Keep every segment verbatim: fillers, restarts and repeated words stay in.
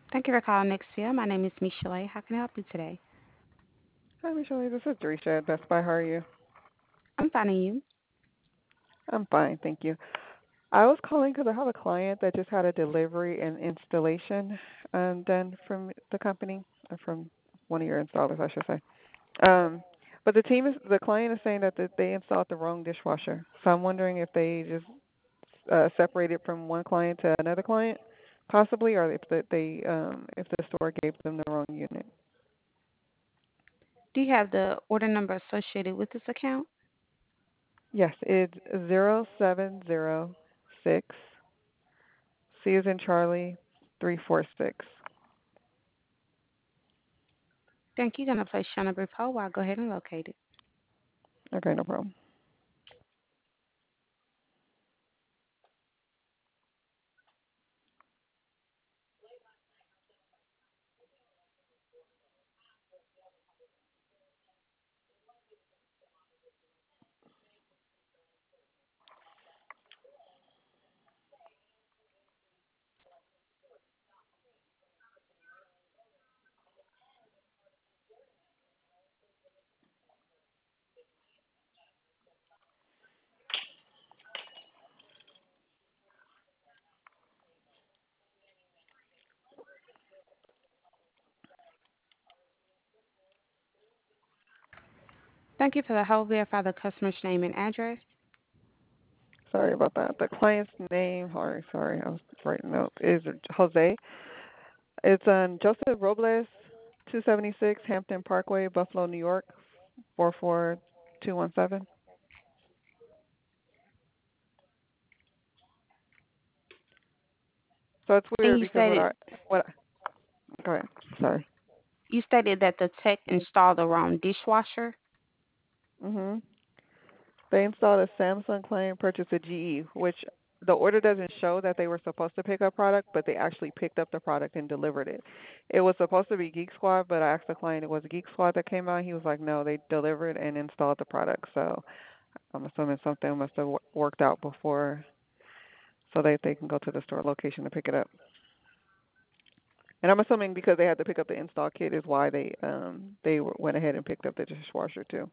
Thank you for calling Nexia. My name is Michelle. How can I help you today? Hi, Michelle. This is Drisha at Best Buy. How are you? I'm finding you. I'm fine, thank you. I was calling because I have a client that just had a delivery and installation um, done from the company, or from one of your installers, I should say. Um, but the team is the client is saying that that they installed the wrong dishwasher. So I'm wondering if they just uh, separated from one client to another client, possibly, or if that they um, if the store gave them the wrong unit. Do you have the order number associated with this account? Yes, it's zero seven zero six C is in Charlie three four six. Thank you. Gonna place you on a brief hold while I go ahead and locate it. Okay, no problem. Thank you for the hold. Verify the customer's name and address. Sorry about that. The client's name, sorry, sorry, I was writing notes, is Jose. It's on Joseph Robles, two seventy-six Hampton Parkway, Buffalo, New York, four four two one seven. So it's And weird you because what stated I, what, go ahead, sorry. you stated that the tech installed the wrong dishwasher. hmm They installed a Samsung claim, purchased a G E, which the order doesn't show that they were supposed to pick up product, but they actually picked up the product and delivered it. It was supposed to be Geek Squad, but I asked the client it was Geek Squad that came out. He was like, no, they delivered and installed the product. So I'm assuming something must have worked out before, so that they can go to the store location to pick it up. And I'm assuming because they had to pick up the install kit is why they um they went ahead and picked up the dishwasher too.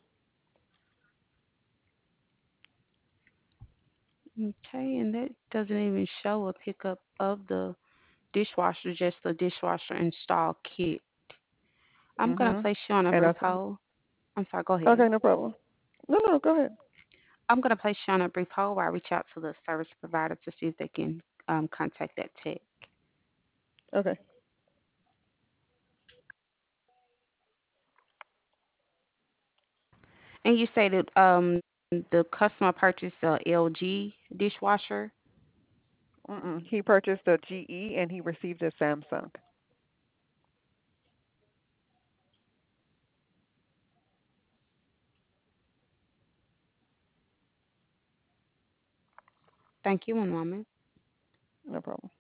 Okay, and that doesn't even show a pickup of the dishwasher, just the dishwasher install kit. I'm gonna Mhm. place you on a And brief that's hold. I'm sorry. Go ahead. okay, no problem. No, no, go ahead. I'm gonna place you on a brief hold while I reach out to the service provider to see if they can um, contact that tech. Okay. And you stated um the customer purchased a L G dishwasher. Mm-mm. He purchased a G E and he received a Samsung. Thank you. One moment. No problem.